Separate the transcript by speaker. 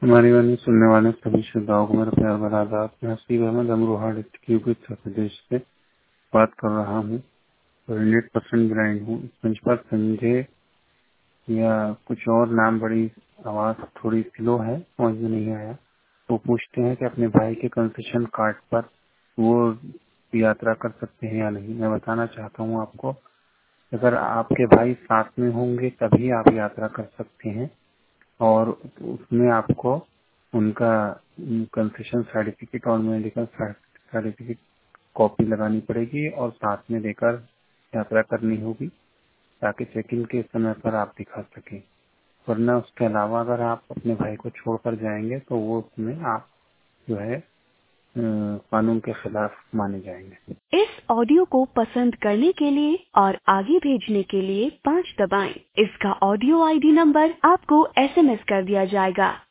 Speaker 1: हमारी वाणी सुनने वाले सभी श्रोताओं को मेरा प्यार भरा आदाब। मैं हसीब अहमद अमरोहा डिस्ट्रिक्ट यूपी उत्तर प्रदेश से बात कर रहा हूँ और 100% ब्रांड हूँ। मंच पर संजय या कुछ और नाम, बड़ी आवाज थोड़ी स्लो है, समझ में नहीं आया। वो पूछते हैं कि अपने भाई के कंसेशन कार्ड पर वो यात्रा कर सकते हैं या नहीं। मैं बताना चाहता हूँ आपको, अगर आपके भाई साथ में होंगे तभी आप यात्रा कर सकते हैं और उसमें आपको उनका कंसेशन सर्टिफिकेट और मेडिकल सर्टिफिकेट कॉपी लगानी पड़ेगी और साथ में लेकर यात्रा करनी होगी ताकि चेक इन के समय पर आप दिखा सकें। वरना उसके अलावा अगर आप अपने भाई को छोड़कर जाएंगे तो वो उसमें आप जो है कानून के खिलाफ माने जाएंगे। इस ऑडियो को पसंद करने के लिए और आगे भेजने के लिए 5 दबाएं। इसका ऑडियो आईडी नंबर आपको SMS कर दिया जाएगा।